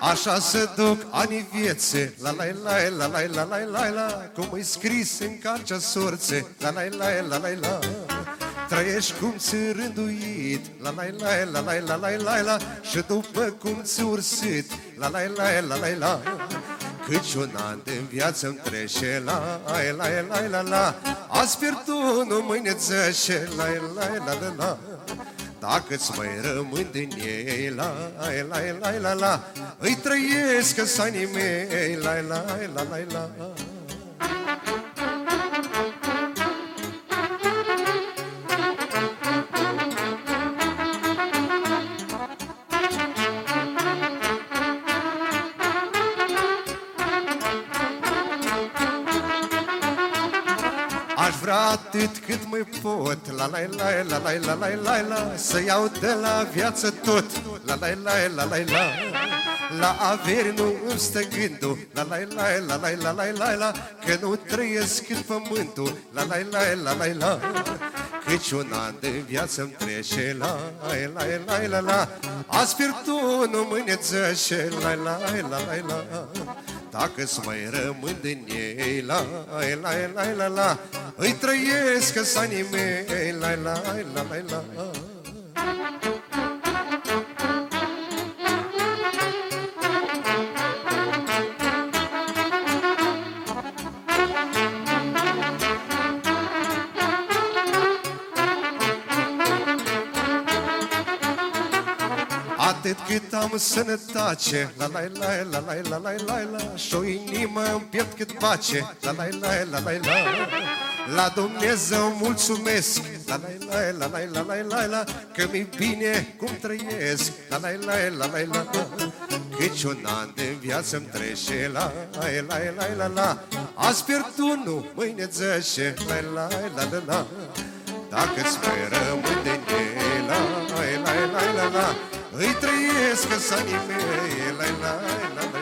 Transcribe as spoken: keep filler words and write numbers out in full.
Așa se duc anii viețe, la la la la la la la la la, cum îi scris în cartea sorțe, la la la la la la. Trăiești cum ți rânduit, la la la la la la la la la, și după cum ți ursit, la la la la la la. Câci un an din viață-mi trece, la la la la la, azi pierd unul, mâine țășe, la la la la la. Dacă-ți mai rămân din ei, la la la la la, îi trăiesc sanii mei, la la la la la. Aș vrea atât cât mai pot, la la la la la la la la la, să iau de la viață tot, la la la la la la. La averi nu îmi stă gândul, la la la la la la la la la, că nu trăiesc cât pământul, la la la la la la. Căci un an de viață-mi trece, la la la la la, azi pierd unul, mâine țășe, la la la la la. Dacă-ți mai rămân din ei, la la la la la, îi trăiesc sanii mei, la la la la la. Atât cât am sănătate, la la la la la la la la la, și-o inimă în piept cât pace, la la la la la la. La Dumnezeu mulțumesc, la la la la la la la la, că mi-e bine cum trăiesc, la la la la la la. Căci un an de viață-mi trece, la la la la la, azi pierd unul, mâine țășe, la la la la la. Dacă-ți mai rămân de ei, la la la la la, îi trăiesc sanii mei, la la la la.